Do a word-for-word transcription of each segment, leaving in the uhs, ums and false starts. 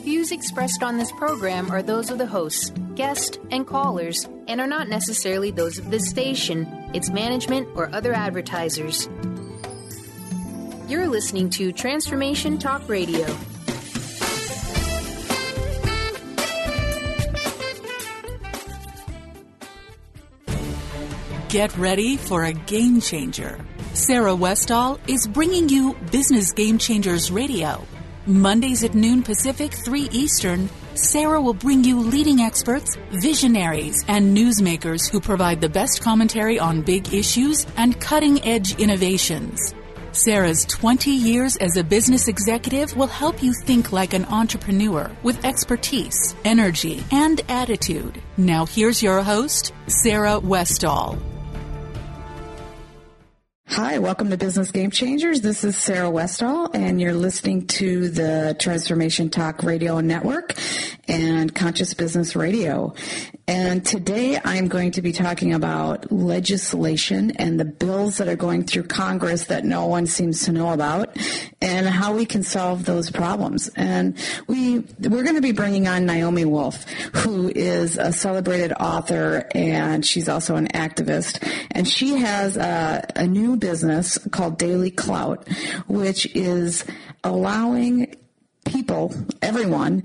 views expressed on this program are those of the hosts, guests, and callers, and are not necessarily those of this station, its management, or other advertisers. You're listening to Transformation Talk Radio. Get ready for a game changer. Sarah Westall is bringing you Business Game Changers Radio. Mondays at noon Pacific, three Eastern, Sarah will bring you leading experts, visionaries, and newsmakers who provide the best commentary on big issues and cutting-edge innovations. Sarah's twenty years as a business executive will help you think like an entrepreneur with expertise, energy, and attitude. Now here's your host, Sarah Westall. Hi, welcome to Business Game Changers. This is Sarah Westall, and you're listening to the Transformation Talk Radio Network and Conscious Business Radio. And today I'm going to be talking about legislation and the bills that are going through Congress that no one seems to know about and how we can solve those problems. And we, we're going to be bringing on Naomi Wolf, who is a celebrated author, and she's also an activist. And she has a, a new business called Daily Clout, which is allowing people, everyone,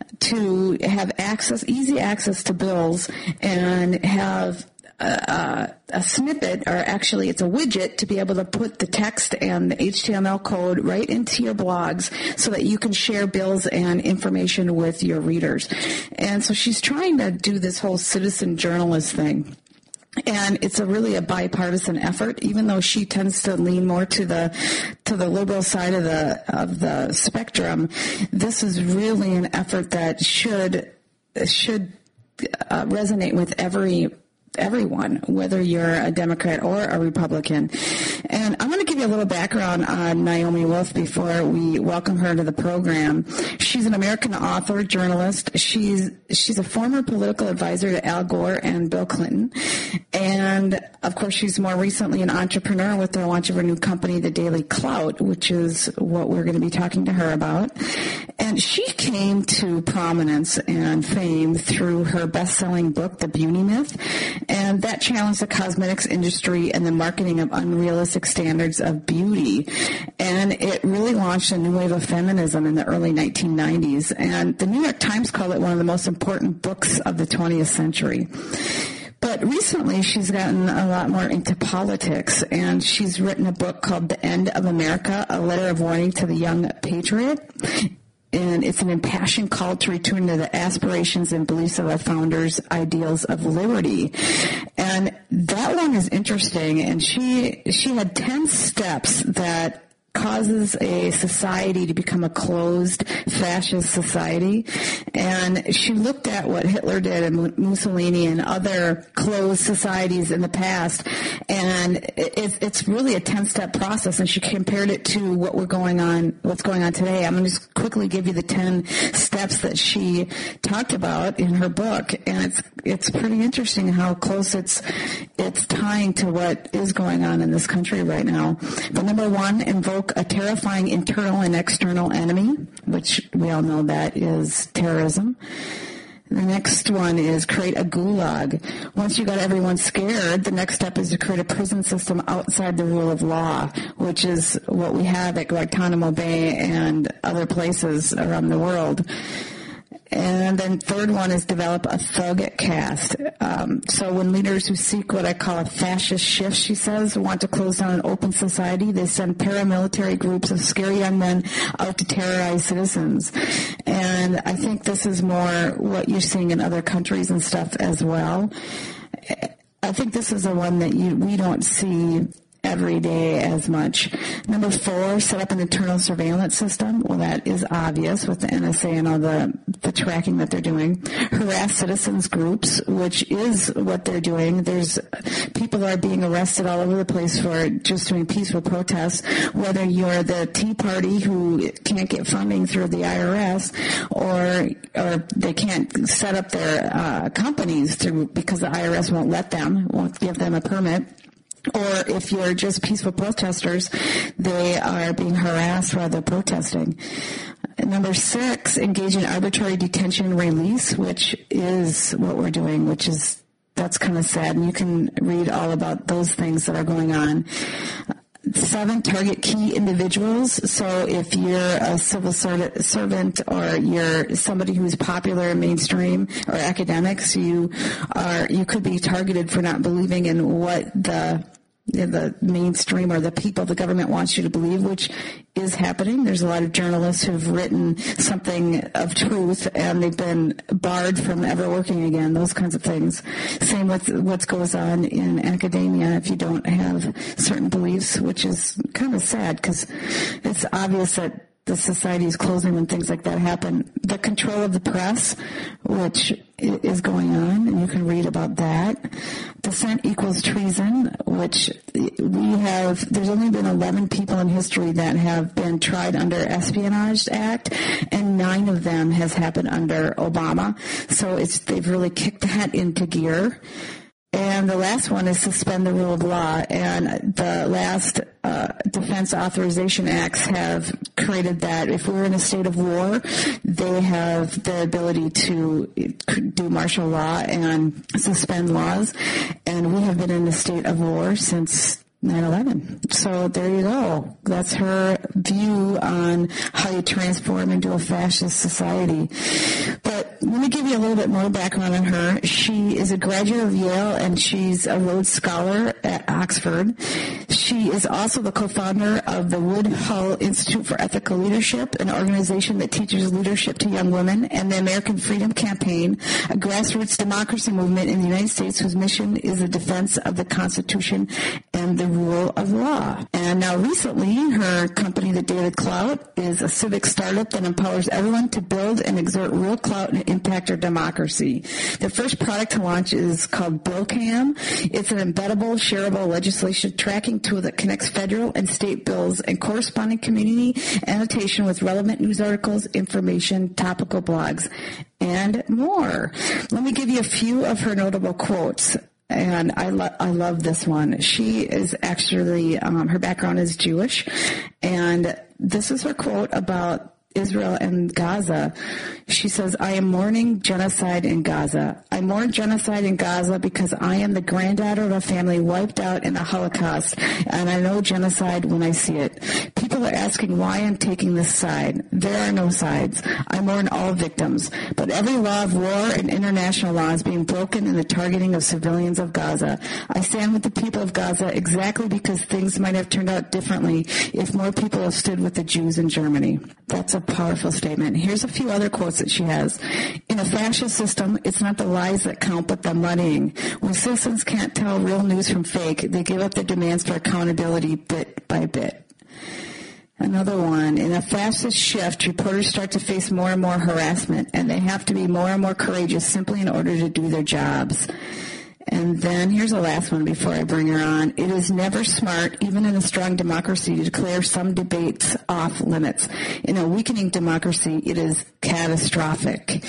to have access, easy access to bills and have a, a, a snippet, or actually it's a widget, to be able to put the text and the H T M L code right into your blogs so that you can share bills and information with your readers. And so she's trying to do this whole citizen journalist thing. And it's a really a bipartisan effort, even though she tends to lean more to the to the liberal side of the of the spectrum. This is really an effort that should should uh, resonate with every everyone, whether you're a Democrat or a Republican. And I'm going to give you a little background on Naomi Wolf before we welcome her to the program. She's an American author, journalist. She's she's a former political advisor to Al Gore and Bill Clinton. And, of course, she's more recently an entrepreneur with the launch of her new company, The Daily Clout, which is what we're going to be talking to her about. And she came to prominence and fame through her best-selling book, The Beauty Myth. And that challenged the cosmetics industry and the marketing of unrealistic standards of beauty. And it really launched a new wave of feminism in the early nineteen nineties. And the New York Times called it one of the most important books of the twentieth century. But recently she's gotten a lot more into politics, and she's written a book called The End of America, A Letter of Warning to the Young Patriot. And it's an impassioned call to return to the aspirations and beliefs of our founders' ideals of liberty. And that one is interesting. And she she had ten steps that causes a society to become a closed fascist society. And she looked at what Hitler did and Mussolini and other closed societies in the past, and it, it's really a ten-step process, and she compared it to what we're going on, what's going on today. I'm going to just quickly give you the ten steps that she talked about in her book, and it's it's pretty interesting how close it's it's tying to what is going on in this country right now. But number one, invoke a terrifying internal and external enemy, which we all know that is terrorism. The next one is create a gulag. Once you got everyone scared, the next step is to create a prison system outside the rule of law, which is what we have at Guantanamo Bay and other places around the world. And then third one is develop a thug caste. Um, so when leaders who seek what I call a fascist shift, she says, want to close down an open society, they send paramilitary groups of scary young men out to terrorize citizens. And I think this is more what you're seeing in other countries and stuff as well. I think this is the one that you, we don't see every day as much. Number four, set up an internal surveillance system. Well, that is obvious with the N S A and all the, the tracking that they're doing. Harass citizens groups, which is what they're doing. There's people are being arrested all over the place for just doing peaceful protests, whether you're the Tea Party who can't get funding through the I R S, or or they can't set up their uh, companies through because the I R S won't let them, won't give them a permit. Or if you're just peaceful protesters, they are being harassed while they're protesting. Number six, engage in arbitrary detention and release, which is what we're doing, which is, that's kind of sad. And you can read all about those things that are going on. Seven, target key individuals. So if you're a civil servant or you're somebody who's popular in mainstream or academics, you are, you could be targeted for not believing in what the the mainstream or the people the government wants you to believe, which is happening. There's a lot of journalists who've written something of truth and they've been barred from ever working again, those kinds of things. Same with what goes on in academia if you don't have certain beliefs, which is kind of sad because it's obvious that the society is closing when things like that happen. The control of the press, which is going on, and you can read about that. Dissent equals treason, which we have, there's only been eleven people in history that have been tried under Espionage Act, and nine of them has happened under Obama. So it's, they've really kicked that into gear. And the last one is suspend the rule of law. And the last uh, Defense Authorization Acts have created that if we're in a state of war, they have the ability to do martial law and suspend laws. And we have been in a state of war since nine eleven. So there you go. That's her view on how you transform into a fascist society. But let me give you a little bit more background on her. She is a graduate of Yale and she's a Rhodes Scholar at Oxford. She is also the co-founder of the Woodhull Institute for Ethical Leadership, an organization that teaches leadership to young women, and the American Freedom Campaign, a grassroots democracy movement in the United States whose mission is the defense of the Constitution and the rule of law. And now recently, her company, The Daily Clout, is a civic startup that empowers everyone to build and exert real clout and impact our democracy. The first product to launch is called BillCam. It's an embeddable, shareable legislation tracking tool that connects federal and state bills and corresponding community annotation with relevant news articles, information, topical blogs, and more. Let me give you a few of her notable quotes. And I, lo- I love this one. She is actually, um, her background is Jewish. And this is her quote about Israel and Gaza. She says, I am mourning genocide in Gaza. I mourn genocide in Gaza because I am the granddaughter of a family wiped out in the Holocaust, and I know genocide when I see it. People are asking why I'm taking this side. There are no sides. I mourn all victims. But every law of war and international law is being broken in the targeting of civilians of Gaza. I stand with the people of Gaza exactly because things might have turned out differently if more people have stood with the Jews in Germany. That's a powerful statement. Here's a few other quotes that she has. In a fascist system, it's not the lies that count, but the moneying. When citizens can't tell real news from fake, they give up their demands for accountability bit by bit. Another one. In a fascist shift, reporters start to face more and more harassment, and they have to be more and more courageous simply in order to do their jobs. And then here's the last one before I bring her on. It is never smart, even in a strong democracy, to declare some debates off limits. In a weakening democracy, it is catastrophic.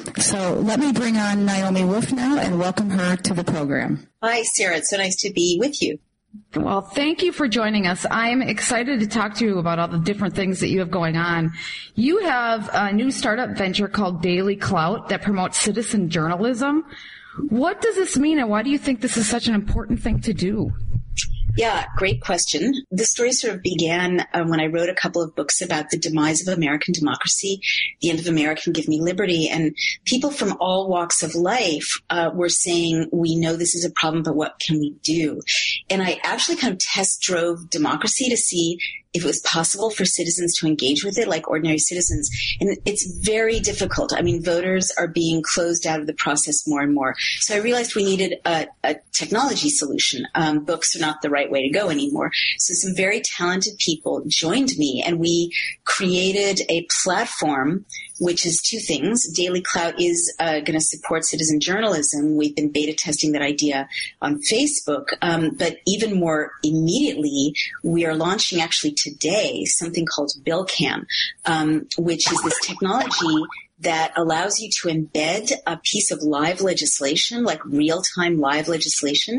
So let me bring on Naomi Wolf now and welcome her to the program. Hi, Sarah. It's so nice to be with you. Well, thank you for joining us. I'm excited to talk to you about all the different things that you have going on. You have a new startup venture called Daily Clout that promotes citizen journalism. What does this mean, and why do you think this is such an important thing to do? Yeah, great question. The story sort of began uh, when I wrote a couple of books about the demise of American democracy, The End of America and Give Me Liberty, and people from all walks of life uh, were saying, we know this is a problem, but what can we do? And I actually kind of test drove democracy to see if it was possible for citizens to engage with it like ordinary citizens. And it's very difficult. I mean, voters are being closed out of the process more and more. So I realized we needed a, a technology solution. Um, books are not the right way to go anymore. So some very talented people joined me, and we created a platform which is two things. Daily Clout is uh, going to support citizen journalism. We've been beta testing that idea on Facebook. Um, but even more immediately, we are launching actually today something called BillCam, um, which is this technology that allows you to embed a piece of live legislation, like real-time live legislation,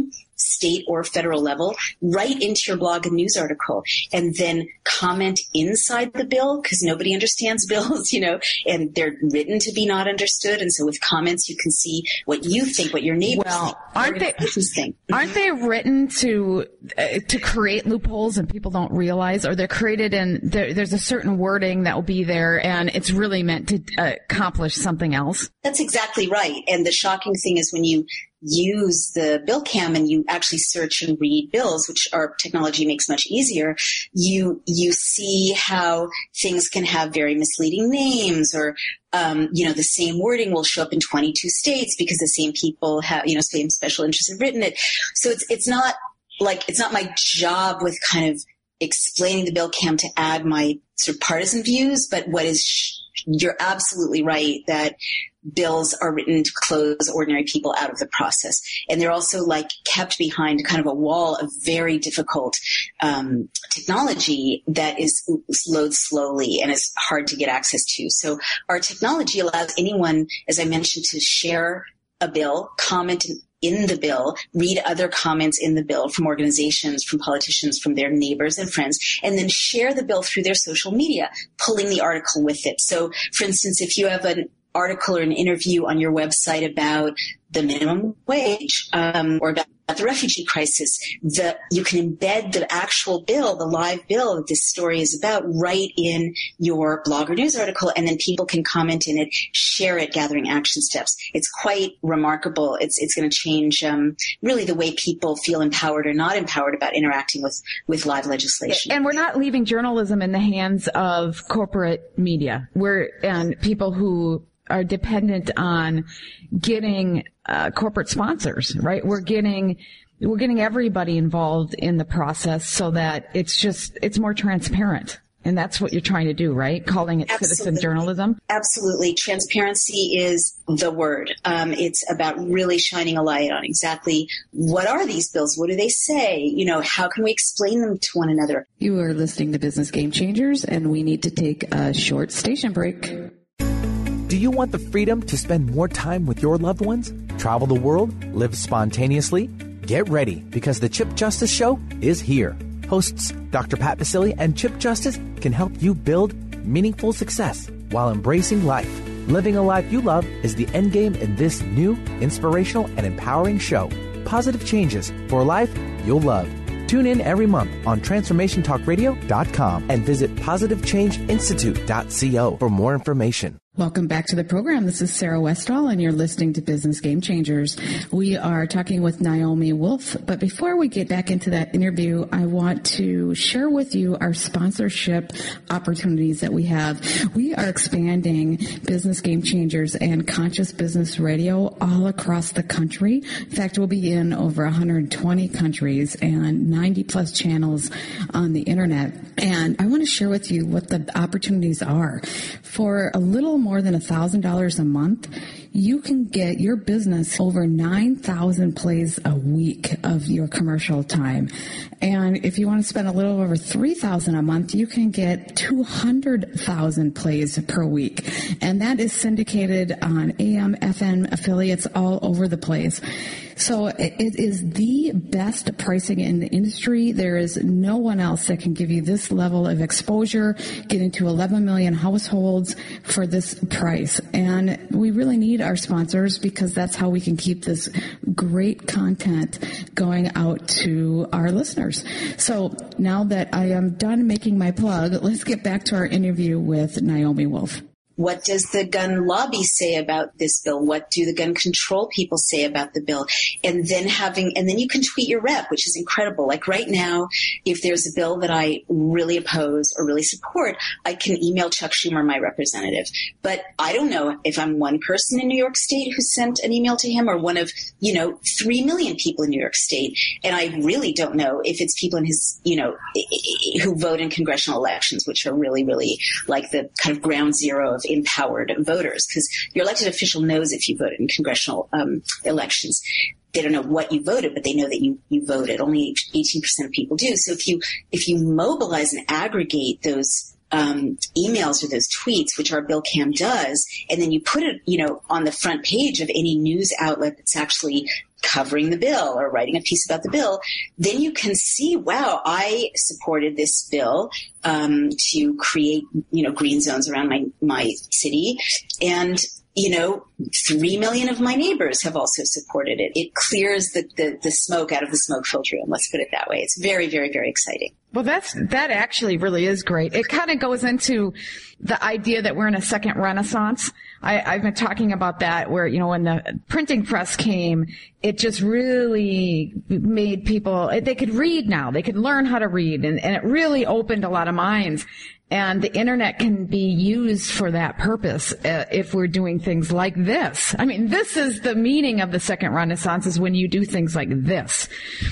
state or federal level, right into your blog and news article, and then comment inside the bill, because nobody understands bills, you know, and they're written to be not understood. And so with comments, you can see what you think, what your neighbors well, think. Aren't they, think. aren't they written to uh, to create loopholes and people don't realize, or they're created in, there, there's a certain wording that will be there and it's really meant to uh, accomplish something else? That's exactly right. And the shocking thing is when you use the bill cam and you actually search and read bills, which our technology makes much easier, you you see how things can have very misleading names, or um, you know, the same wording will show up in twenty-two states because the same people have, you know, same special interests have written it. So it's it's not like it's not my job with kind of explaining the bill cam to add my sort of partisan views, but what is sh- you're absolutely right that bills are written to close ordinary people out of the process. And they're also like kept behind kind of a wall of very difficult um, technology that is loads slowly and is hard to get access to. So our technology allows anyone, as I mentioned, to share a bill, comment in the bill, read other comments in the bill from organizations, from politicians, from their neighbors and friends, and then share the bill through their social media, pulling the article with it. So, for instance, if you have an article or an interview on your website about the minimum wage um, or about the refugee crisis, the, you can embed the actual bill, the live bill that this story is about, right in your blog or news article, and then people can comment in it, share it, gathering action steps. It's quite remarkable. It's it's going to change um, really the way people feel empowered or not empowered about interacting with, with live legislation. And we're not leaving journalism in the hands of corporate media. We're and people who are dependent on getting uh, corporate sponsors, right? We're getting we're getting everybody involved in the process so that it's just it's more transparent. And that's what you're trying to do, right? Calling it Absolutely. Citizen journalism? Absolutely. Transparency is the word. Um, it's about really shining a light on exactly what are these bills? What do they say? You know, how can we explain them to one another? You are listening to Business Game Changers, and we need to take a short station break. Do you want the freedom to spend more time with your loved ones? Travel the world? Live spontaneously? Get ready, because the Chip Justice Show is here. Hosts Doctor Pat Basile and Chip Justice can help you build meaningful success while embracing life. Living a life you love is the end game in this new, inspirational, and empowering show. Positive changes for a life you'll love. Tune in every month on transformation talk radio dot com and visit positive change institute dot co for more information. Welcome back to the program. This is Sarah Westall, and you're listening to Business Game Changers. We are talking with Naomi Wolf, but before we get back into that interview, I want to share with you our sponsorship opportunities that we have. We are expanding Business Game Changers and Conscious Business Radio all across the country. In fact, we'll be in over one hundred twenty countries and ninety plus channels on the internet. And I want to share with you what the opportunities are. For a little more than one thousand dollars a month, you can get your business over nine thousand plays a week of your commercial time. And if you want to spend a little over three thousand dollars a month, you can get two hundred thousand plays per week. And that is syndicated on A M, F M affiliates all over the place. So it is the best pricing in the industry. There is no one else that can give you this level of exposure, get into eleven million households for this price. And we really need our sponsors, because that's how we can keep this great content going out to our listeners. So now that I am done making my plug, let's get back to our interview with Naomi Wolf. What does the gun lobby say about this bill? What do the gun control people say about the bill? And then having, and then you can tweet your rep, which is incredible. Like right now, if there's a bill that I really oppose or really support, I can email Chuck Schumer, my representative. But I don't know if I'm one person in New York State who sent an email to him, or one of, you know, three million people in New York State. And I really don't know if it's people in his, you know, who vote in congressional elections, which are really, really like the kind of ground zero of empowered voters, because your elected official knows if you voted in congressional um, elections. They don't know what you voted, but they know that you, you voted. Only eighteen percent of people do. So if you if you mobilize and aggregate those um, emails or those tweets, which our Bill Cam does, and then you put it, you know, on the front page of any news outlet that's actually covering the bill or writing a piece about the bill, then you can see, wow, I supported this bill um, to create, you know, green zones around my, my city. And, you know, three million of my neighbors have also supported it. It clears the, the, the smoke out of the smoke filter room. Let's put it that way. It's very, very, very exciting. Well, that's, that actually really is great. It kind of goes into the idea that we're in a second renaissance. I, I've been talking about that where, you know, when the printing press came, it just really made people, they could read now. They could learn how to read, and, and it really opened a lot of minds. And the internet can be used for that purpose uh, if we're doing things like this. I mean, this is the meaning of the second renaissance, is when you do things like this.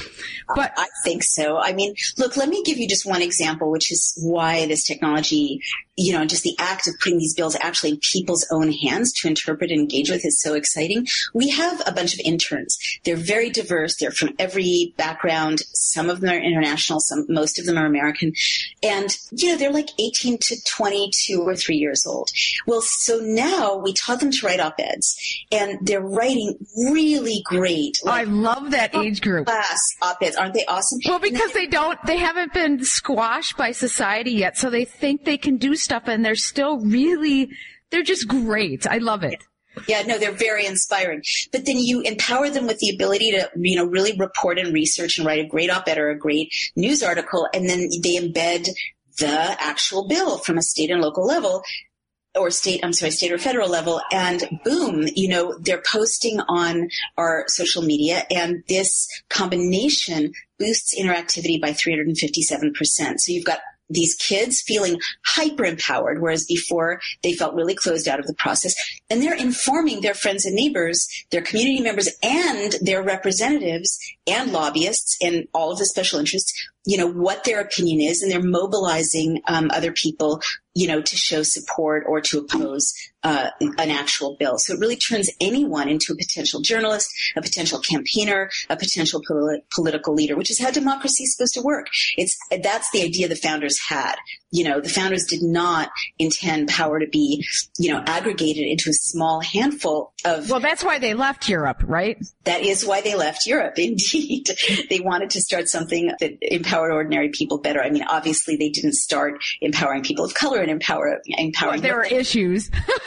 But I think so. I mean, look, let me give you just one example, which is why this technology, you know, just the act of putting these bills actually in people's own hands to interpret and engage with is so exciting. We have a bunch of interns. They're very diverse. They're from every background. Some of them are international. Some, most of them are American. And, you know, they're like eighteen to twenty-two or three years old. Well, so now we taught them to write op-eds, and they're writing really great. Like, I love that age group. Class op-eds. Aren't they awesome? Well, because they don't, they haven't been squashed by society yet, so they think they can do stuff, and they're still really, they're just great. I love it. Yeah, no, they're very inspiring. But then you empower them with the ability to, you know, really report and research and write a great op-ed or a great news article, and then they embed the actual bill from a state and local level. Or state, I'm sorry, state or federal level, and boom, you know, they're posting on our social media, and this combination boosts interactivity by three hundred fifty-seven percent. So you've got these kids feeling hyper empowered, whereas before they felt really closed out of the process. And they're informing their friends and neighbors, their community members, and their representatives and lobbyists and all of the special interests, you know, what their opinion is. And they're mobilizing um, other people, you know, to show support or to oppose uh, an actual bill. So it really turns anyone into a potential journalist, a potential campaigner, a potential poli- political leader, which is how democracy is supposed to work. It's that's the idea the founders had. You know, the founders did not intend power to be, you know, aggregated into a small handful of... Well, that's why they left Europe, right? That is why they left Europe, indeed. They wanted to start something that empowered ordinary people better. I mean, obviously, they didn't start empowering people of color and empower, empowering... Well, there were issues.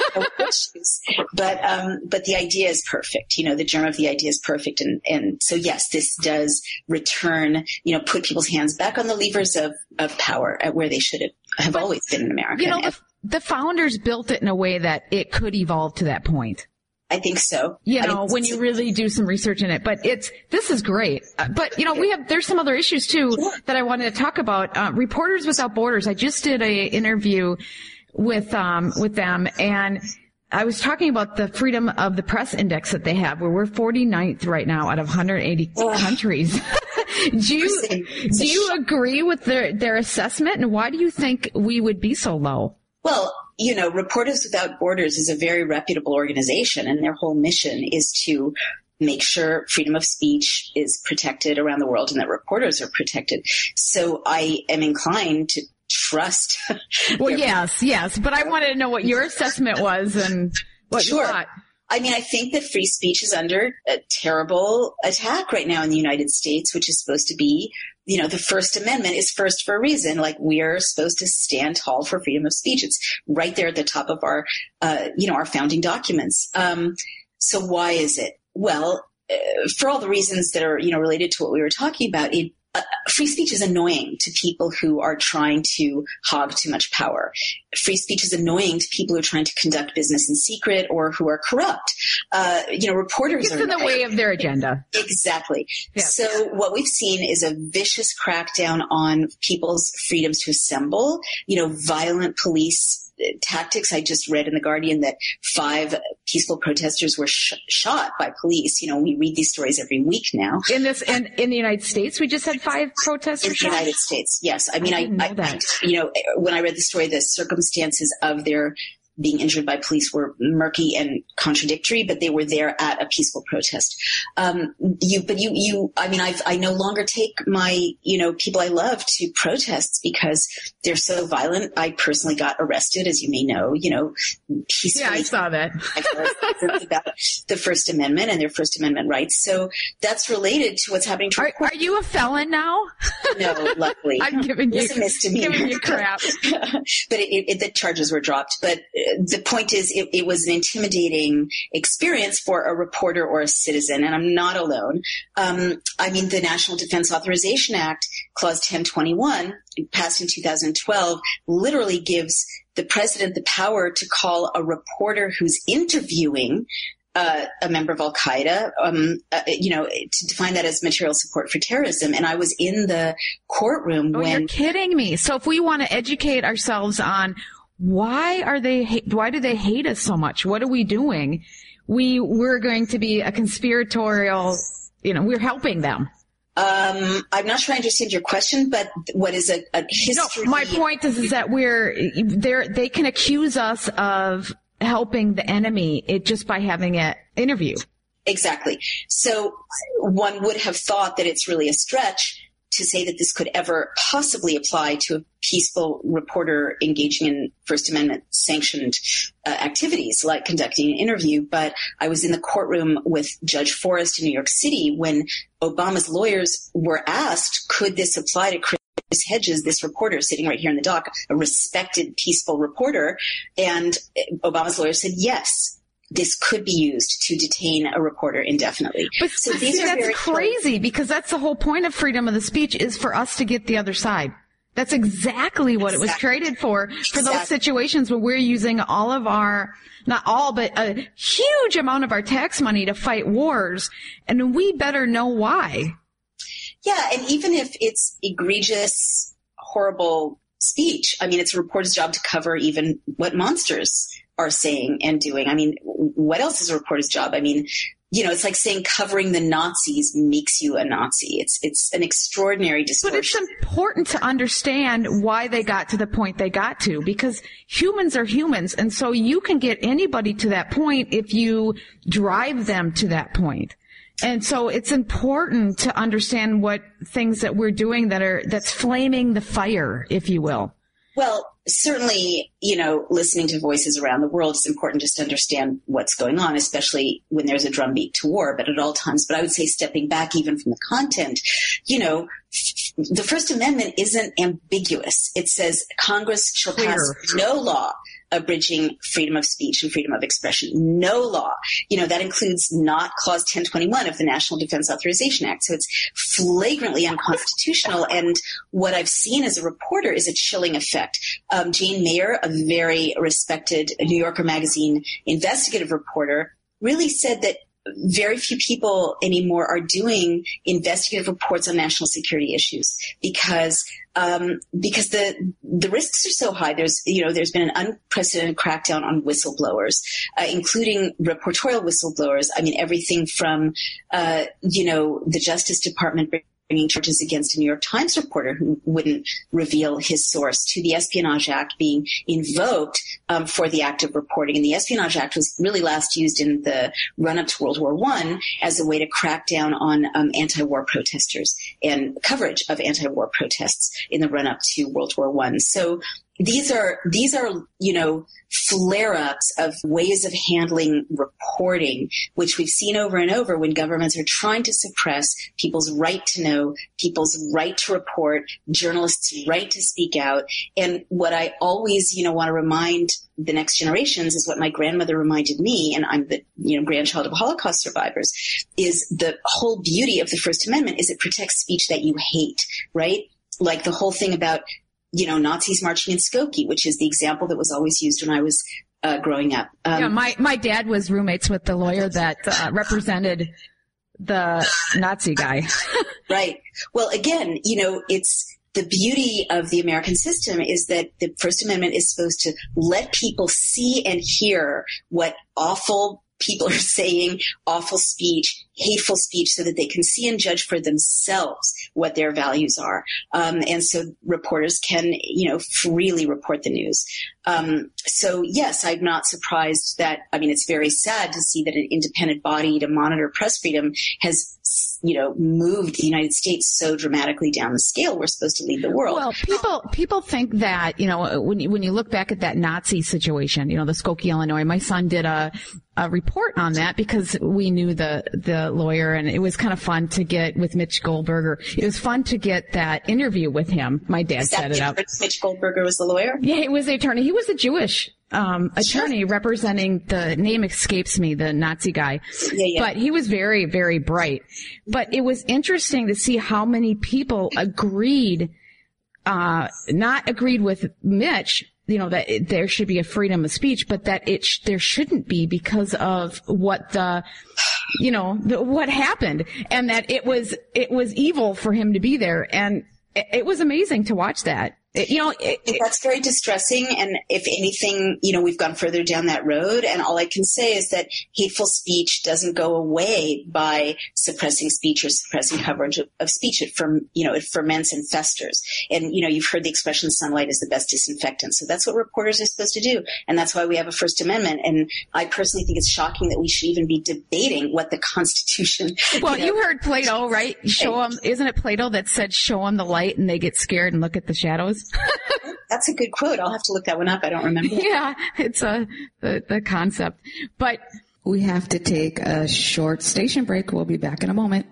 issues. But, um, but the idea is perfect. You know, the germ of the idea is perfect. And, and so, yes, this does return, you know, put people's hands back on the levers of, of power at where they should have. have always been in America. You know, the, the founders built it in a way that it could evolve to that point. I think so. You I know, mean, when you really do some research in it. But it's, this is great. Uh, but, you know, we have, there's some other issues too sure. that I wanted to talk about. Uh, Reporters Without Borders. I just did a interview with, um, with them, and I was talking about the Freedom of the Press Index that they have, where we're forty-ninth right now out of one hundred eighty oh. countries. do you, do you agree with their, their assessment, and why do you think we would be so low? Well, you know, Reporters Without Borders is a very reputable organization, and their whole mission is to make sure freedom of speech is protected around the world and that reporters are protected. So I am inclined to trust. Well, yes, yes. But I wanted to know what your assessment was and what sure. you thought. I mean, I think that free speech is under a terrible attack right now in the United States, which is supposed to be, you know, the First Amendment is first for a reason. Like, we are supposed to stand tall for freedom of speech. It's right there at the top of our, uh, you know, our founding documents. Um, so why is it? Well, uh, for all the reasons that are, you know, related to what we were talking about, it, uh, free speech is annoying to people who are trying to hog too much power. Free speech is annoying to people who are trying to conduct business in secret or who are corrupt. Uh, you know, reporters it's are in the way of their agenda. Exactly. Yeah. So what we've seen is a vicious crackdown on people's freedoms to assemble, you know, violent police tactics. I just read in The Guardian that five peaceful protesters were sh- shot by police. You know, we read these stories every week now. In this, in, in the United States, we just had five protesters in shot? the United States, yes. I mean, I, didn't I, know I, that. you know, when I read the story, the circumstances of their being injured by police were murky and contradictory, but they were there at a peaceful protest. Um, you, but you, you, I mean, I've, I no longer take my, you know, people I love to protests because they're so violent. I personally got arrested, as you may know, you know, peacefully. Yeah, I saw that. about the First Amendment and their First Amendment rights. So that's related to what's happening to Are, are you a felon now? No, luckily. I'm giving you, it's a misdemeanor. giving you crap. But it, it, the charges were dropped. But the point is, it, it was an intimidating experience for a reporter or a citizen, and I'm not alone. Um, I mean, the National Defense Authorization Act, Clause ten twenty-one, passed in two thousand twelve, literally gives the president the power to call a reporter who's interviewing Uh, a member of Al-Qaeda, um, uh, you know, to define that as material support for terrorism. And I was in the courtroom oh, when... You're kidding me. So if we want to educate ourselves on why are they, ha- why do they hate us so much? What are we doing? We, we're going to be a conspiratorial, you know, we're helping them. Um, I'm not sure I understand your question, but what is a, a history... No, my point is, is that we're, they're, they can accuse us of helping the enemy it just by having an interview. Exactly. So one would have thought that it's really a stretch to say that this could ever possibly apply to a peaceful reporter engaging in First Amendment sanctioned uh, activities like conducting an interview. But I was in the courtroom with Judge Forrest in New York City when Obama's lawyers were asked, could this apply to Chris Hedges, this reporter sitting right here in the dock, a respected, peaceful reporter? And Obama's lawyer said, yes, this could be used to detain a reporter indefinitely. But so see, these are that's very crazy close. Because that's the whole point of freedom of the speech is for us to get the other side. That's exactly what exactly. it was created for, for exactly. those situations where we're using all of our, not all, but a huge amount of our tax money to fight wars. And we better know why. Yeah, and even if it's egregious, horrible speech, I mean, it's a reporter's job to cover even what monsters are saying and doing. I mean, what else is a reporter's job? I mean, you know, it's like saying covering the Nazis makes you a Nazi. It's it's an extraordinary distortion. But it's important to understand why they got to the point they got to, because humans are humans, and so you can get anybody to that point if you drive them to that point. And so it's important to understand what things that we're doing that are, that's flaming the fire, if you will. Well, certainly, you know, listening to voices around the world is important just to understand what's going on, especially when there's a drumbeat to war, but at all times. But I would say stepping back even from the content, you know, the First Amendment isn't ambiguous. It says Congress shall pass no law abridging freedom of speech and freedom of expression. No law. You know, that includes not Clause ten twenty-one of the National Defense Authorization Act. So it's flagrantly unconstitutional. And what I've seen as a reporter is a chilling effect. Um, Jane Mayer, a very respected New Yorker Magazine investigative reporter, really said that very few people anymore are doing investigative reports on national security issues because um, because the the risks are so high. There's you know there's been an unprecedented crackdown on whistleblowers, uh, including reportorial whistleblowers. I mean everything from uh, you know the Justice Department bringing charges against a New York Times reporter who wouldn't reveal his source, to the Espionage Act being invoked um, for the act of reporting. And the Espionage Act was really last used in the run-up to World War One as a way to crack down on um, anti-war protesters and coverage of anti-war protests in the run-up to World War One. So these are these are you know flare-ups of ways of handling reporting, which we've seen over and over when governments are trying to suppress people's right to know, people's right to report, journalists' right to speak out. And what I always, you know, want to remind the next generations is what my grandmother reminded me, and I'm the you know grandchild of Holocaust survivors, is the whole beauty of the First Amendment is it protects speech that you hate, right? Like the whole thing about you know, Nazis marching in Skokie, which is the example that was always used when I was uh, growing up. Um, yeah, my, my dad was roommates with the lawyer that uh, represented the Nazi guy. Right. Well, again, you know, it's the beauty of the American system is that the First Amendment is supposed to let people see and hear what awful people are saying awful speech, hateful speech, so that they can see and judge for themselves what their values are. Um, and so reporters can, you know, freely report the news. Um, so yes, I'm not surprised that, I mean, it's very sad to see that an independent body to monitor press freedom has, you know, moved the United States so dramatically down the scale. We're supposed to lead the world. Well, people people think that, you know, when you, when you look back at that Nazi situation, you know, the Skokie, Illinois, my son did a, a report on that because we knew the, the lawyer, and it was kind of fun to get with Mitch Goldberger. It was fun to get that interview with him. My dad set it up. Mitch Goldberger was the lawyer? Yeah, he was the attorney. He was a Jewish um attorney sure. representing, the name escapes me, the Nazi guy. Yeah, yeah. But he was very, very bright. But it was interesting to see how many people agreed, uh, not agreed with Mitch, you know, that it, there should be a freedom of speech, but that it sh- there shouldn't be because of what the, you know, the, what happened, and that it was, it was evil for him to be there. And it, it was amazing to watch that. It, you know, it, it, that's very distressing. And if anything, you know, we've gone further down that road. And all I can say is that hateful speech doesn't go away by suppressing speech or suppressing coverage of, of speech. It ferm, you know, it ferments and festers. And, you know, you've heard the expression sunlight is the best disinfectant. So that's what reporters are supposed to do. And that's why we have a First Amendment. And I personally think it's shocking that we should even be debating what the Constitution. Well, you, know, you heard Plato, right? Show them, isn't it Plato that said, show them the light and they get scared and look at the shadows? That's a good quote. I'll have to look that one up. I don't remember. Yeah, it's a the, the concept. But we have to take a short station break. We'll be back in a moment.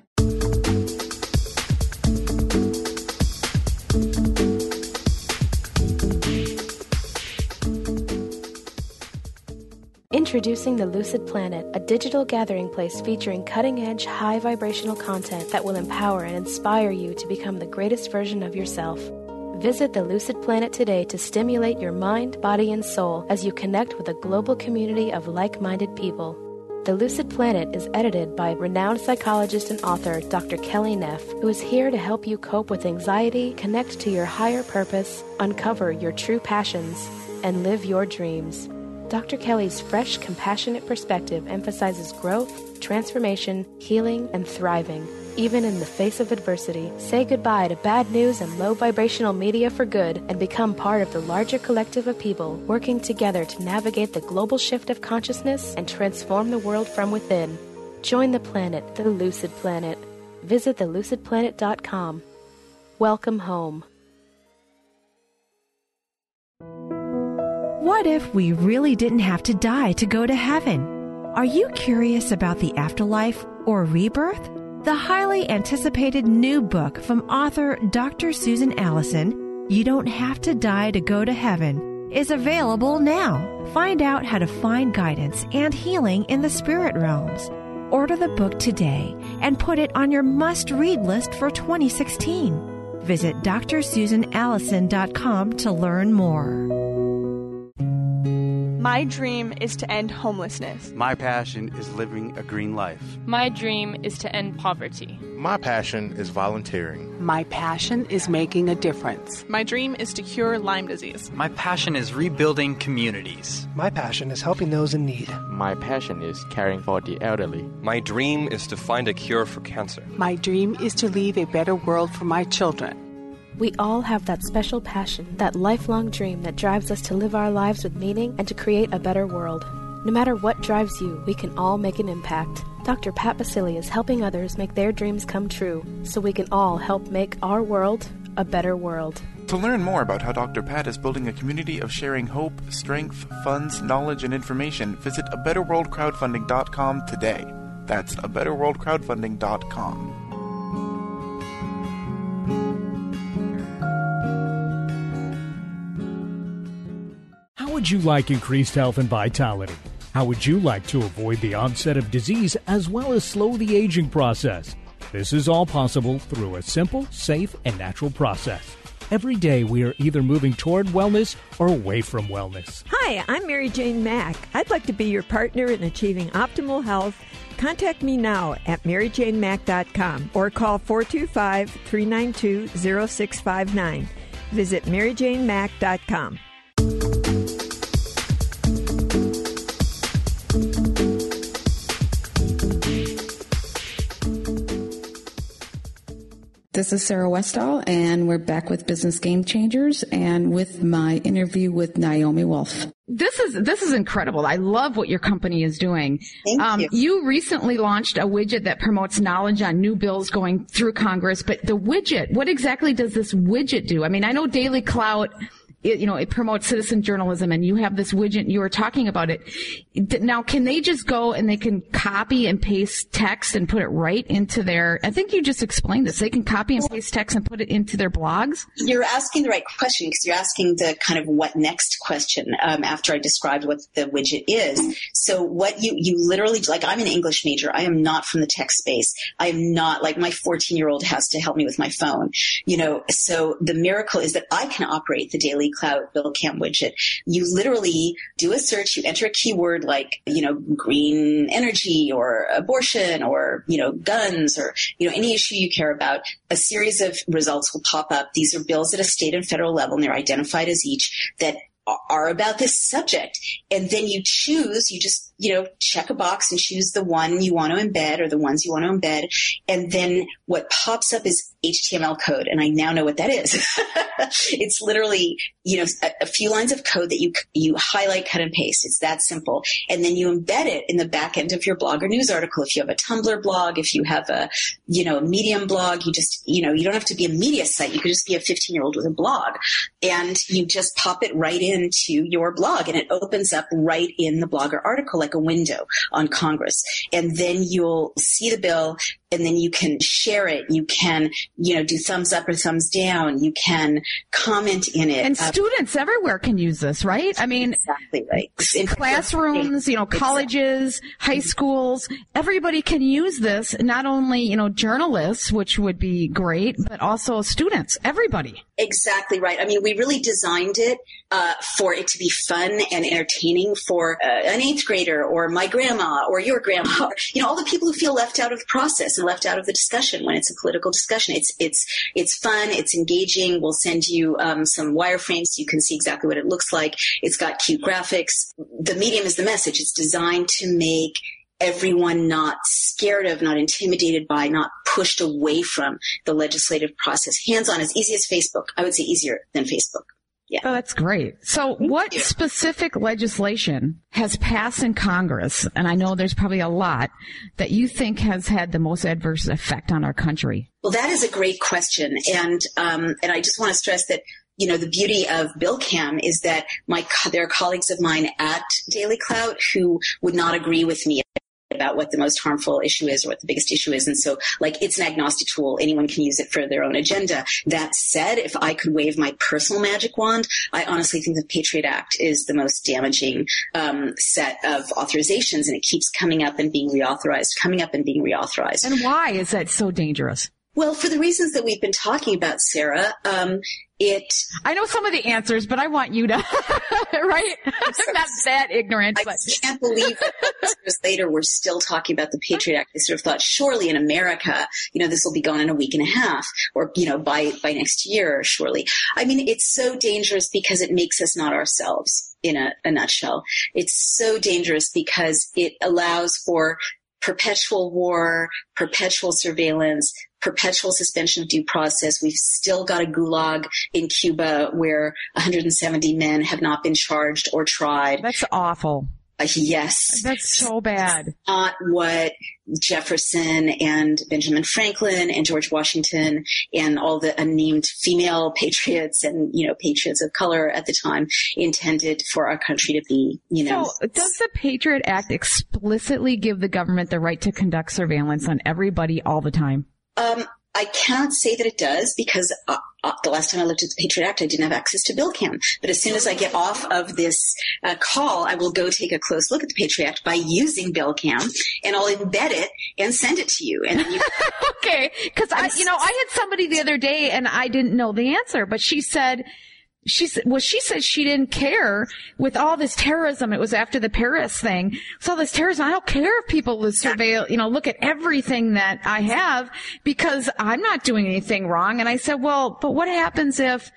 Introducing the Lucid Planet, a digital gathering place featuring cutting-edge, high-vibrational content that will empower and inspire you to become the greatest version of yourself. Visit the Lucid Planet today to stimulate your mind, body, and soul as you connect with a global community of like-minded people. The Lucid Planet is edited by renowned psychologist and author Doctor Kelly Neff, who is here to help you cope with anxiety, connect to your higher purpose, uncover your true passions, and live your dreams. Doctor Kelly's fresh, compassionate perspective emphasizes growth, transformation, healing, and thriving, even in the face of adversity. Say goodbye to bad news and low vibrational media for good and become part of the larger collective of people working together to navigate the global shift of consciousness and transform the world from within. Join the planet, the Lucid Planet. Visit the lucid planet dot com. Welcome home. What if we really didn't have to die to go to heaven? Are you curious about the afterlife or rebirth? The highly anticipated new book from author Doctor Susan Allison, You Don't Have to Die to Go to Heaven, is available now. Find out how to find guidance and healing in the spirit realms. Order the book today and put it on your must-read list for twenty sixteen. Visit d r susan allison dot com to learn more. My dream is to end homelessness. My passion is living a green life. My dream is to end poverty. My passion is volunteering. My passion is making a difference. My dream is to cure Lyme disease. My passion is rebuilding communities. My passion is helping those in need. My passion is caring for the elderly. My dream is to find a cure for cancer. My dream is to leave a better world for my children. We all have that special passion, that lifelong dream that drives us to live our lives with meaning and to create a better world. No matter what drives you, we can all make an impact. Doctor Pat Baccili is helping others make their dreams come true, so we can all help make our world a better world. To learn more about how Doctor Pat is building a community of sharing hope, strength, funds, knowledge, and information, visit a better world crowdfunding dot com today. That's a better world crowdfunding dot com. How would you like increased health and vitality? How would you like to avoid the onset of disease as well as slow the aging process? This is all possible through a simple, safe, and natural process. Every day we are either moving toward wellness or away from wellness. Hi, I'm Mary Jane Mack. I'd like to be your partner in achieving optimal health. Contact me now at mary jane mack dot com or call four two five, three nine two, zero six five nine. Visit mary jane mack dot com. this is Sarah Westall, and we're back with Business Game Changers and with my interview with Naomi Wolf. This is this is incredible. I love what your company is doing. Thank um, you. You recently launched a widget that promotes knowledge on new bills going through Congress, but the widget, what exactly does this widget do? I mean, I know Daily Clout, it, you know, it promotes citizen journalism, and you have this widget, you were talking about it. Now, can they just go and they can copy and paste text and put it right into their, I think you just explained this, they can copy and paste text and put it into their blogs? You're asking the right question, because you're asking the kind of what next question um, after I described what the widget is. So what you, you literally, like I'm an English major. I am not from the tech space. I am not, like my fourteen-year-old has to help me with my phone. You know, so the miracle is that I can operate the Daily Clout Bill Cam widget. You literally do a search, you enter a keyword like, you know, green energy or abortion or, you know, guns or, you know, any issue you care about. A series of results will pop up. These are bills at a state and federal level, and they're identified as each that are about this subject. And then you choose, you just, you know, check a box and choose the one you want to embed or the ones you want to embed. And then what pops up is H T M L code. And I now know what that is. It's literally, you know, a, a few lines of code that you, you highlight, cut and paste. It's that simple. And then you embed it in the back end of your blog or news article. If you have a Tumblr blog, if you have a, you know, Medium blog, you just, you know, you don't have to be a media site. You could just be a fifteen year old with a blog, and you just pop it right into your blog, and it opens up right in the Blogger article like a window on Congress. And then you'll see the bill, and then you can share it. You can, you know, do thumbs up or thumbs down. You can comment in it. And uh, students everywhere can use this, right? I mean, exactly right. In classrooms, you know, colleges, exactly. High schools, everybody can use this. Not only, you know, journalists, which would be great, but also students, everybody. Exactly right. I mean, we really designed it uh, for it to be fun and entertaining for uh, an eighth grader or my grandma or your grandma, or, you know, all the people who feel left out of the process and left out of the discussion when it's a political discussion. It's it's it's fun. It's engaging. We'll send you um, some wireframes so you can see exactly what it looks like. It's got cute graphics. The medium is the message. It's designed to make everyone not scared of, not intimidated by, not pushed away from the legislative process. Hands-on, as easy as Facebook. I would say easier than Facebook. Yeah. Oh, that's great. So what specific legislation has passed in Congress, and I know there's probably a lot, that you think has had the most adverse effect on our country? Well, that is a great question. And um, and I just want to stress that, you know, the beauty of BillCam is that my there are colleagues of mine at Daily Clout who would not agree with me about what the most harmful issue is or what the biggest issue is. And so, like, it's an agnostic tool. Anyone can use it for their own agenda. That said, if I could wave my personal magic wand, I honestly think the Patriot Act is the most damaging um, set of authorizations, and it keeps coming up and being reauthorized, coming up and being reauthorized. And why is that so dangerous? Well, for the reasons that we've been talking about, Sarah, um, it... I know some of the answers, but I want you to, right? I'm not that ignorant. I but. can't believe that years later we're still talking about the Patriot Act. I sort of thought, surely in America, you know, this will be gone in a week and a half, or, you know, by, by next year, surely. I mean, it's so dangerous because it makes us not ourselves, in a, a nutshell. It's so dangerous because it allows for perpetual war, perpetual surveillance, perpetual suspension of due process. We've still got a gulag in Cuba where one hundred seventy men have not been charged or tried. That's awful. Uh, yes. That's so bad. It's not what Jefferson and Benjamin Franklin and George Washington and all the unnamed female patriots and, you know, patriots of color at the time intended for our country to be, you know. So does the Patriot Act explicitly give the government the right to conduct surveillance on everybody all the time? Um, I cannot say that it does because uh, uh, the last time I looked at the Patriot Act, I didn't have access to BillCam. But as soon as I get off of this uh, call, I will go take a close look at the Patriot Act by using BillCam, and I'll embed it and send it to you. And then you okay, because I, you know, I had somebody the other day, and I didn't know the answer, but she said. She said, well, she said she didn't care with all this terrorism. It was after the Paris thing. So all this terrorism, I don't care if people surveil, you know, look at everything that I have because I'm not doing anything wrong. And I said, well, but what happens if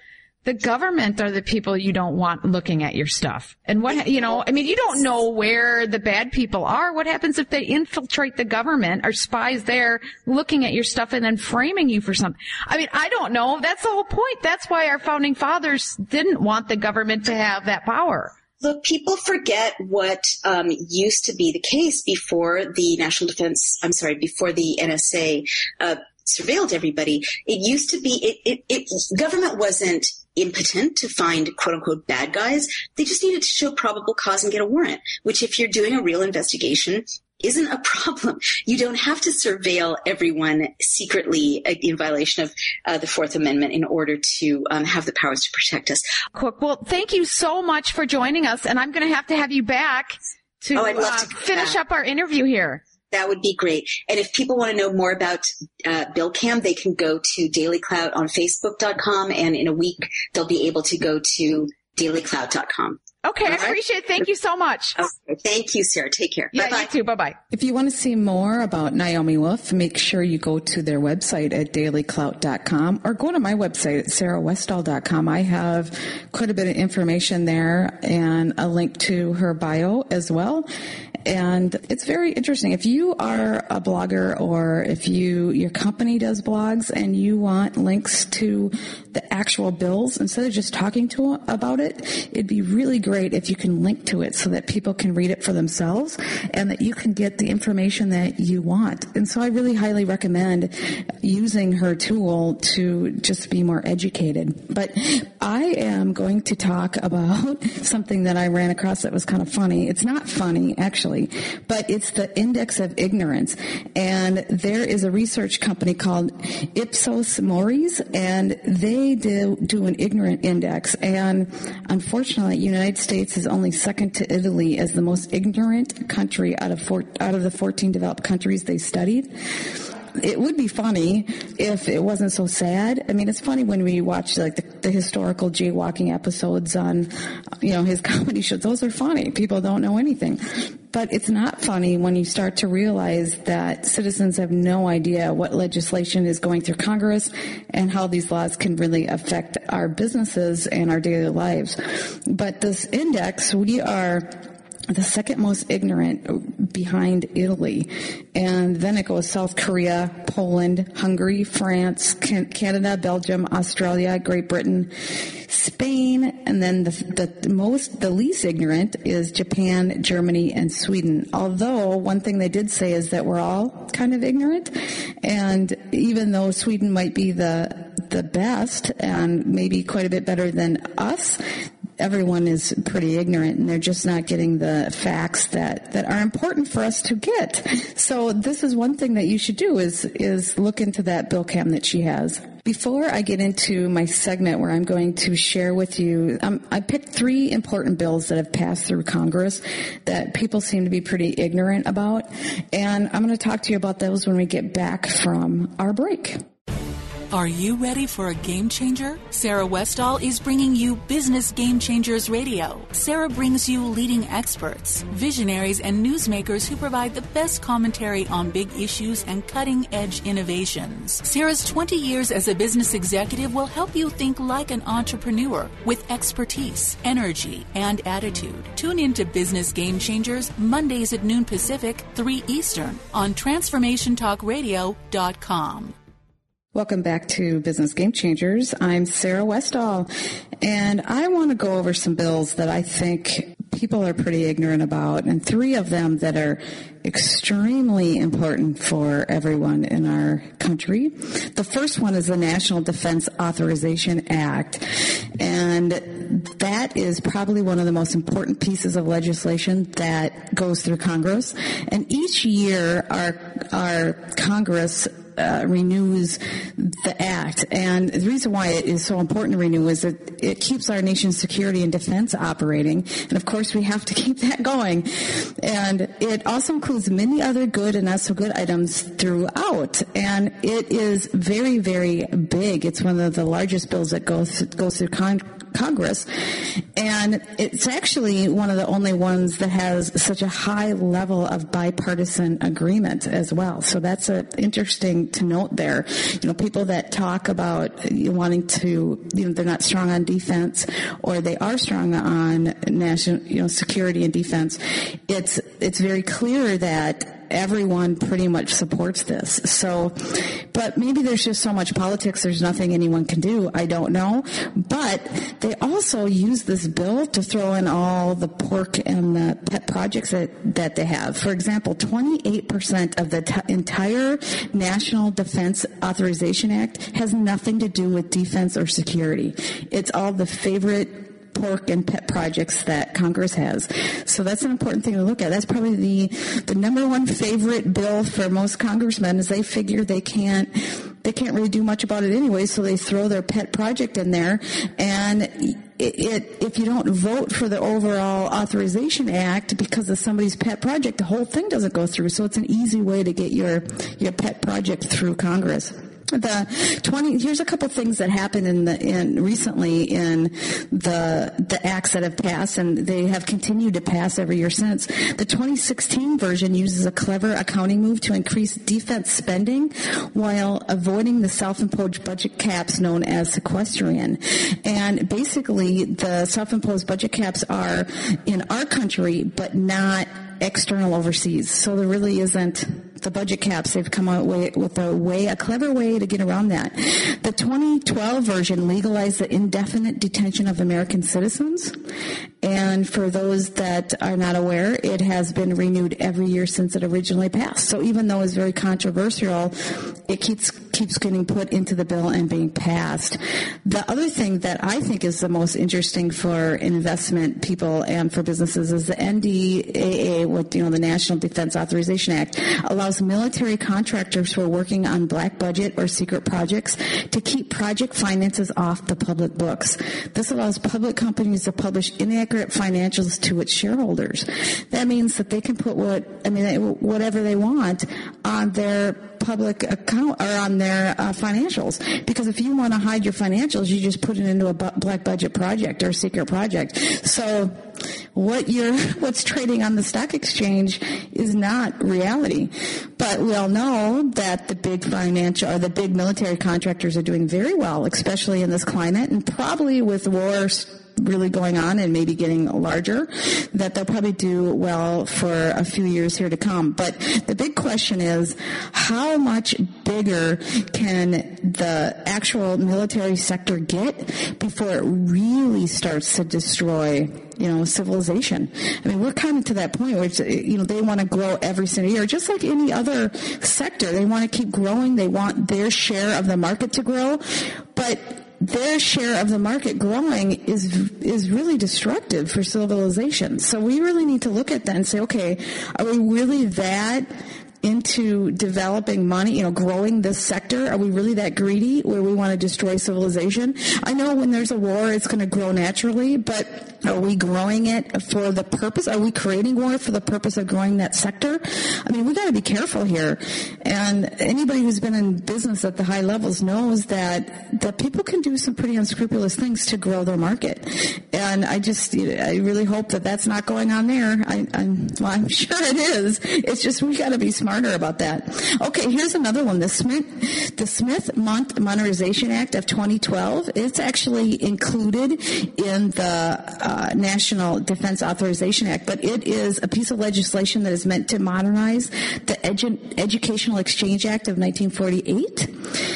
The government are the people you don't want looking at your stuff. And what, you know, I mean, you don't know where the bad people are. What happens if they infiltrate the government or spies there looking at your stuff and then framing you for something? I mean, I don't know. That's the whole point. That's why our founding fathers didn't want the government to have that power. Look, people forget what um, used to be the case before the National Defense, I'm sorry, before the N S A uh, surveilled everybody. It used to be, it, it, it government wasn't impotent to find quote unquote bad guys. They just needed to show probable cause and get a warrant, which if you're doing a real investigation isn't a problem. You don't have to surveil everyone secretly in violation of uh, the Fourth Amendment in order to um, have the powers to protect us. Cook, well, thank you so much for joining us, and I'm going to have to have you back to, oh, I'd love uh, to finish back. up our interview here. That would be great. And if people want to know more about uh, BillCam, they can go to Daily Clout on Facebook dot com, and in a week they'll be able to go to Daily Clout dot com. Okay, All I right? appreciate it. Thank you so much. Okay, thank you, Sarah. Take care. Yeah, Bye-bye. you too. Bye-bye. If you want to see more about Naomi Wolf, make sure you go to their website at daily clout dot com or go to my website at sarah westall dot com. I have quite a bit of information there and a link to her bio as well. And it's very interesting. If you are a blogger or if you your company does blogs and you want links to the actual bills instead of just talking to about it, it'd be really great if you can link to it so that people can read it for themselves and that you can get the information that you want. And so I really highly recommend using her tool to just be more educated. But I am going to talk about something that I ran across that was kind of funny. It's not funny, actually. But it's the index of ignorance. And there is a research company called Ipsos Mori, and they do, do an ignorant index. And unfortunately, the United States is only second to Italy as the most ignorant country out of four, out of the fourteen developed countries they studied. It would be funny if it wasn't so sad. I mean, it's funny when we watch like the, the historical jaywalking episodes on, you know, his comedy shows. Those are funny. People don't know anything. But it's not funny when you start to realize that citizens have no idea what legislation is going through Congress and how these laws can really affect our businesses and our daily lives. But this index, we are the second most ignorant behind Italy. And then it goes South Korea, Poland, Hungary, France, Canada, Belgium, Australia, Great Britain, Spain, and then the, the most, the least ignorant is Japan, Germany, and Sweden. Although one thing they did say is that we're all kind of ignorant. And even though Sweden might be the, the best and maybe quite a bit better than us, everyone is pretty ignorant and they're just not getting the facts that, that are important for us to get. So this is one thing that you should do is, is look into that BillCam that she has. Before I get into my segment where I'm going to share with you, um, I picked three important bills that have passed through Congress that people seem to be pretty ignorant about. And I'm going to talk to you about those when we get back from our break. Are you ready for a game changer? Sarah Westall is bringing you Business Game Changers Radio. Sarah brings you leading experts, visionaries, and newsmakers who provide the best commentary on big issues and cutting-edge innovations. Sarah's twenty years as a business executive will help you think like an entrepreneur with expertise, energy, and attitude. Tune into Business Game Changers Mondays at noon Pacific, three Eastern on transformation talk radio dot com. Welcome back to Business Game Changers. I'm Sarah Westall, and I want to go over some bills that I think people are pretty ignorant about, and three of them that are extremely important for everyone in our country. The first one is the National Defense Authorization Act, and that is probably one of the most important pieces of legislation that goes through Congress. And each year, our our Congress Uh, renews the act. And the reason why it is so important to renew is that it keeps our nation's security and defense operating. And of course, we have to keep that going. And it also includes many other good and not so good items throughout. And it is very, very big. It's one of the largest bills that goes, goes through Congress. Congress. And it's actually one of the only ones that has such a high level of bipartisan agreement as well. So that's a, interesting to note there. You know, people that talk about you know, wanting to, you know, they're not strong on defense, or they are strong on national, you know, security and defense. It's it's very clear that everyone pretty much supports this. So, but maybe there's just so much politics, there's nothing anyone can do. I don't know. But they also use this bill to throw in all the pork and the pet projects that, that they have. For example, twenty-eight percent of the t- entire National Defense Authorization Act has nothing to do with defense or security. It's all the favorite pork and pet projects that Congress has. So that's an important thing to look at. That's probably the, the number one favorite bill for most congressmen, is they figure they can't they can't really do much about it anyway, so they throw their pet project in there. And it, it if you don't vote for the overall Authorization Act because of somebody's pet project, the whole thing doesn't go through. So it's an easy way to get your your pet project through Congress. The twenty here's a couple things that happened in the in recently in the the acts that have passed, and they have continued to pass every year since. The twenty sixteen version uses a clever accounting move to increase defense spending while avoiding the self-imposed budget caps known as sequestrian. And basically, the self-imposed budget caps are in our country, but not external overseas. So there really isn't the budget caps. They've come out with a way, a clever way to get around that. The twenty twelve version legalized the indefinite detention of American citizens. And for those that are not aware, it has been renewed every year since it originally passed. So even though it's very controversial, it keeps keeps getting put into the bill and being passed. The other thing that I think is the most interesting for investment people and for businesses is the N D A A, with, you know, the National Defense Authorization Act, allows military contractors who are working on black budget or secret projects to keep project finances off the public books. This allows public companies to publish inaccurate financials to its shareholders. That means that they can put what, I mean, whatever they want on their public account or on their uh, financials. Because if you want to hide your financials, you just put it into a bu- black budget project or a secret project. So what you're, what's trading on the stock exchange is not reality. But we all know that the big financial or the big military contractors are doing very well, especially in this climate, and probably with wars really going on and maybe getting larger, that they'll probably do well for a few years here to come. But the big question is, how much bigger can the actual military sector get before it really starts to destroy, you know, civilization? I mean, we're kind of to that point where, it's, you know, they want to grow every single year, just like any other sector. They want to keep growing. They want their share of the market to grow. But their share of the market growing is is really destructive for civilization. So we really need to look at that and say, okay, are we really that into developing money, you know, growing this sector? Are we really that greedy where we want to destroy civilization? I know when there's a war, it's going to grow naturally, but are we growing it for the purpose? Are we creating war for the purpose of growing that sector? I mean, we got to be careful here. And anybody who's been in business at the high levels knows that that people can do some pretty unscrupulous things to grow their market. And I just, I really hope that that's not going on there. I, I'm, well, I'm sure it is. It's just we got to be smart about that. Okay, here's another one. The Smith, the Smith-Mundt Modernization Act of twenty twelve. It's actually included in the uh, National Defense Authorization Act, but it is a piece of legislation that is meant to modernize the Edu- Educational Exchange Act of nineteen forty-eight.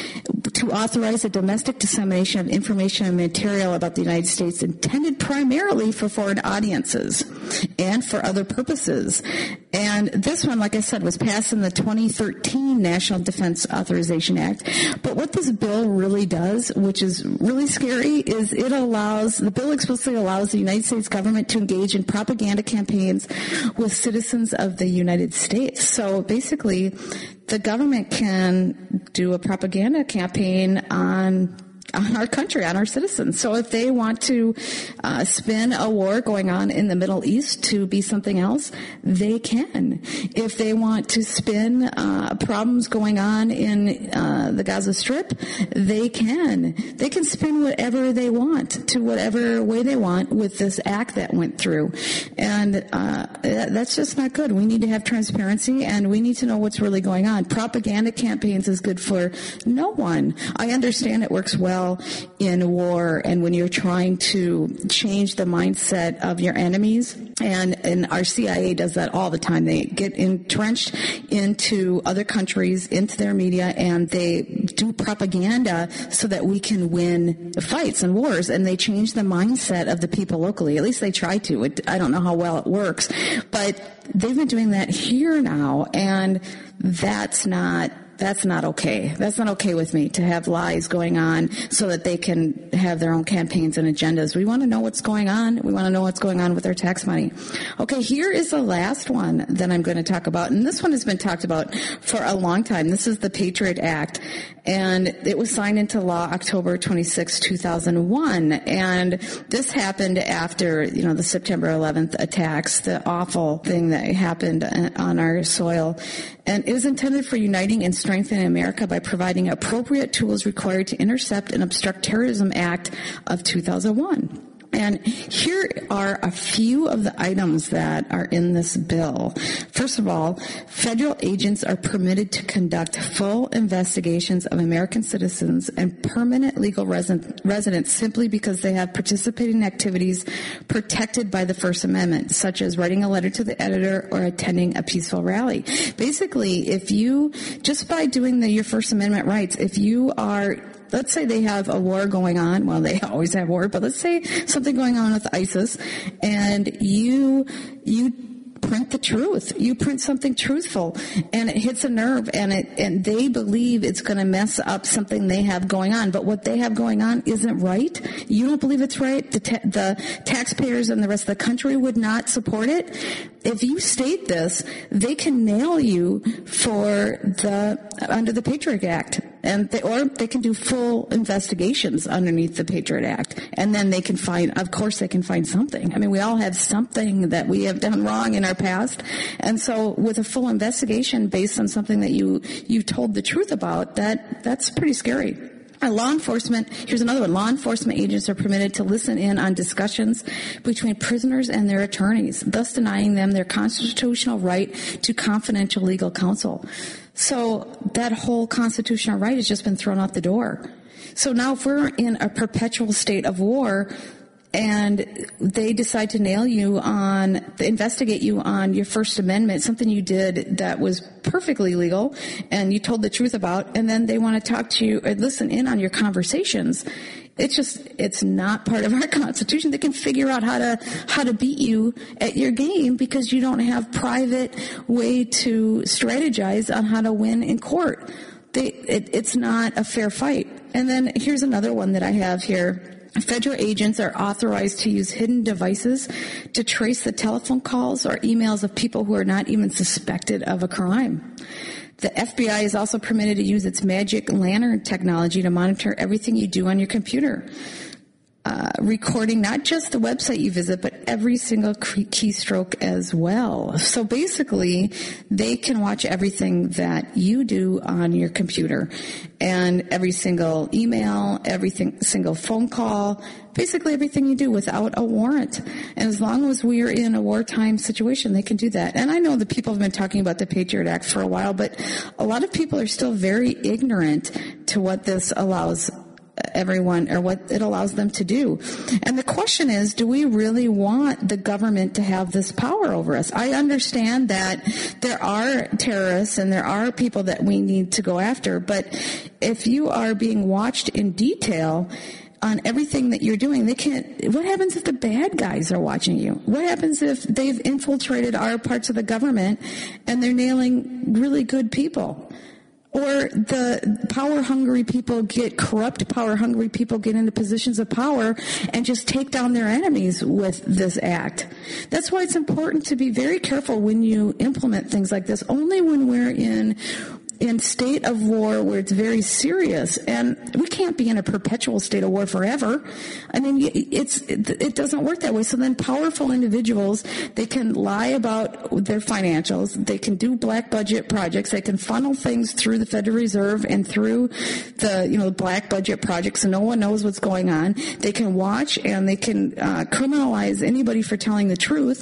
To authorize the domestic dissemination of information and material about the United States intended primarily for foreign audiences and for other purposes. And this one, like I said, was passed in the twenty thirteen National Defense Authorization Act. But what this bill really does, which is really scary, is it allows, the bill explicitly allows the United States government to engage in propaganda campaigns with citizens of the United States. So basically, the government can do a propaganda campaign on on our country, on our citizens. So if they want to uh, spin a war going on in the Middle East to be something else, they can. If they want to spin uh, problems going on in uh, the Gaza Strip, they can. They can spin whatever they want to whatever way they want with this act that went through. And uh, that's just not good. We need to have transparency, and we need to know what's really going on. Propaganda campaigns is good for no one. I understand it works well in war and when you're trying to change the mindset of your enemies, and, and our C I A does that all the time. They get entrenched into other countries, into their media, and they do propaganda so that we can win fights and wars, and they change the mindset of the people locally. At least they try to. It, I don't know how well it works, but they've been doing that here now, and that's not That's not okay. That's not okay with me, to have lies going on so that they can have their own campaigns and agendas. We want to know what's going on. We want to know what's going on with our tax money. Okay, here is the last one that I'm going to talk about, and this one has been talked about for a long time. This is the Patriot Act, and it was signed into law October twenty-sixth, two thousand one, and this happened after, you know, the September eleventh attacks, the awful thing that happened on our soil. And it was intended for uniting and strengthening America by providing appropriate tools required to intercept and obstruct terrorism act of two thousand one. And here are a few of the items that are in this bill. First of all, federal agents are permitted to conduct full investigations of American citizens and permanent legal resident, residents simply because they have participated in activities protected by the First Amendment, such as writing a letter to the editor or attending a peaceful rally. Basically, if you, just by doing the, your First Amendment rights, if you are, let's say they have a war going on. Well, they always have war, but let's say something going on with ISIS, and you you print the truth. You print something truthful, and it hits a nerve, and it and they believe it's going to mess up something they have going on. But what they have going on isn't right. You don't believe it's right. The ta- the taxpayers and the rest of the country would not support it. If you state this, they can nail you for the under the Patriot Act. And they, or they can do full investigations underneath the Patriot Act, and then they can find, of course they can find something. I mean, we all have something that we have done wrong in our past, and so with a full investigation based on something that you, you told the truth about, that, that's pretty scary. Uh, law enforcement, here's another one. Law enforcement agents are permitted to listen in on discussions between prisoners and their attorneys, thus denying them their constitutional right to confidential legal counsel. So that whole constitutional right has just been thrown out the door. So now if we're in a perpetual state of war and they decide to nail you on, investigate you on your First Amendment, something you did that was perfectly legal and you told the truth about, and then they want to talk to you or listen in on your conversations, it's just, it's not part of our Constitution. They can figure out how to, how to beat you at your game because you don't have private way to strategize on how to win in court. They, it, it's not a fair fight. And then here's another one that I have here. Federal agents are authorized to use hidden devices to trace the telephone calls or emails of people who are not even suspected of a crime. The F B I is also permitted to use its Magic Lantern technology to monitor everything you do on your computer, uh, recording not just the website you visit, but every single keystroke as well. So basically, they can watch everything that you do on your computer, and every single email, every single phone call, basically everything you do without a warrant. And as long as we are in a wartime situation, they can do that. And I know that people have been talking about the Patriot Act for a while, but a lot of people are still very ignorant to what this allows everyone, or what it allows them to do. And the question is, do we really want the government to have this power over us? I understand that there are terrorists and there are people that we need to go after, but if you are being watched in detail on everything that you're doing, they can't, what happens if the bad guys are watching you? What happens if they've infiltrated our parts of the government and they're nailing really good people? Or the power-hungry people get corrupt, power-hungry people get into positions of power and just take down their enemies with this act. That's why it's important to be very careful when you implement things like this. Only when we're in in state of war where it's very serious, and we can't be in a perpetual state of war forever. I mean, it's it, it doesn't work that way. So then powerful individuals, they can lie about their financials, they can do black budget projects, they can funnel things through the Federal Reserve and through the, you know, black budget projects, so no one knows what's going on. They can watch and they can uh, criminalize anybody for telling the truth.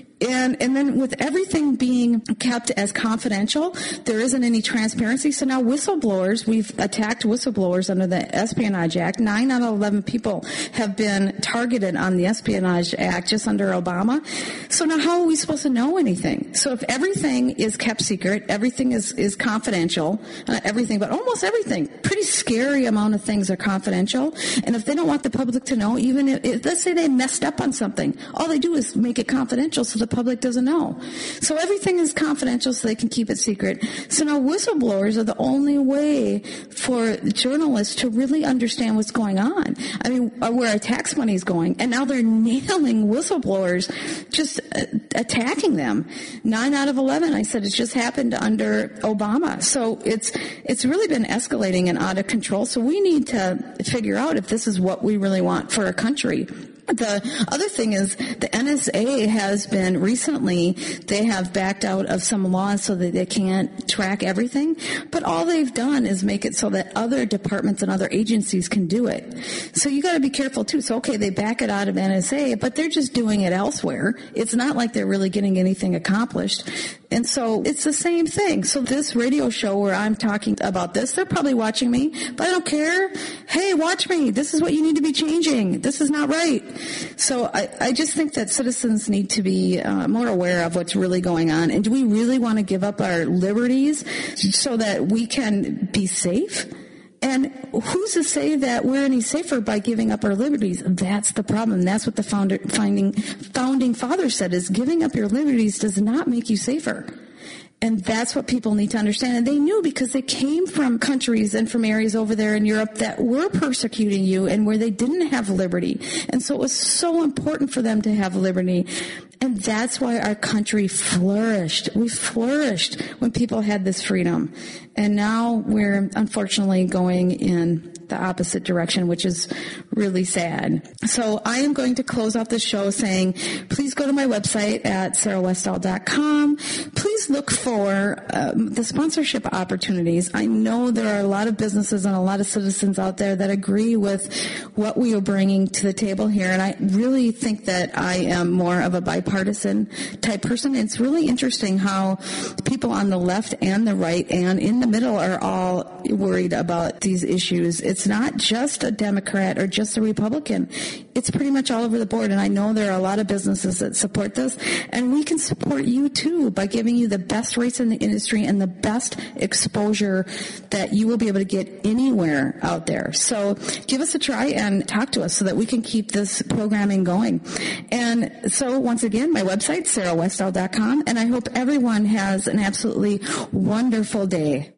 And and then with everything being kept as confidential, there isn't any transparency. So now whistleblowers, we've attacked whistleblowers under the Espionage Act. Nine out of eleven people have been targeted on the Espionage Act just under Obama. So now how are we supposed to know anything? So if everything is kept secret, everything is, is confidential, not everything, but almost everything, pretty scary amount of things are confidential. And if they don't want the public to know, even if, if let's say they messed up on something, all they do is make it confidential so the public doesn't know. So everything is confidential so they can keep it secret. So now whistleblowers are the only way for journalists to really understand what's going on. I mean, where our tax money is going. And now they're nailing whistleblowers, just uh, attacking them. Nine out of eleven, I said, it's just happened under Obama. So it's it's really been escalating and out of control. So we need to figure out if this is what we really want for our country. The other thing is the N S A has been recently, they have backed out of some laws so that they can't track everything, but all they've done is make it so that other departments and other agencies can do it. So you got to be careful too. So okay, they back it out of N S A, but they're just doing it elsewhere. It's not like they're really getting anything accomplished. And so it's the same thing. So this radio show where I'm talking about this, they're probably watching me, but I don't care. Hey, watch me. This is what you need to be changing. This is not right. So I, I just think that citizens need to be uh, more aware of what's really going on. And do we really want to give up our liberties so that we can be safe? And who's to say that we're any safer by giving up our liberties? That's the problem. That's what the founder, finding, founding fathers said, is giving up your liberties does not make you safer. And that's what people need to understand. And they knew because they came from countries and from areas over there in Europe that were persecuting you and where they didn't have liberty. And so it was so important for them to have liberty. And that's why our country flourished. We flourished when people had this freedom. And now we're unfortunately going in the opposite direction, which is really sad. So I am going to close off the show saying, please go to my website at sarah westall dot com. Please look for um, the sponsorship opportunities. I know there are a lot of businesses and a lot of citizens out there that agree with what we are bringing to the table here. And I really think that I am more of a bipartisan type person. It's really interesting how people on the left and the right and in the middle are all worried about these issues. It's not just a Democrat or just a Republican. It's pretty much all over the board. And I know there are a lot of businesses that support this. And we can support you too by giving you the best rates in the industry and the best exposure that you will be able to get anywhere out there. So give us a try and talk to us so that we can keep this programming going. And so once again, my website, sarah westall dot com. And I hope everyone has an absolutely wonderful day.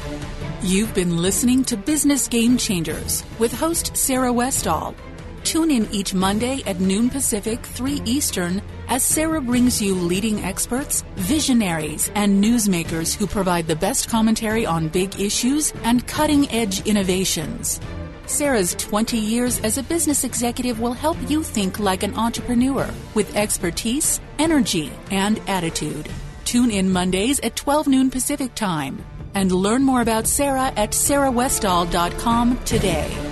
You've been listening to Business Game Changers with host Sarah Westall. Tune in each Monday at noon Pacific, three Eastern, as Sarah brings you leading experts, visionaries, and newsmakers who provide the best commentary on big issues and cutting-edge innovations. Sarah's twenty years as a business executive will help you think like an entrepreneur with expertise, energy, and attitude. Tune in Mondays at twelve noon Pacific Time. And learn more about Sarah at sarah westall dot com today.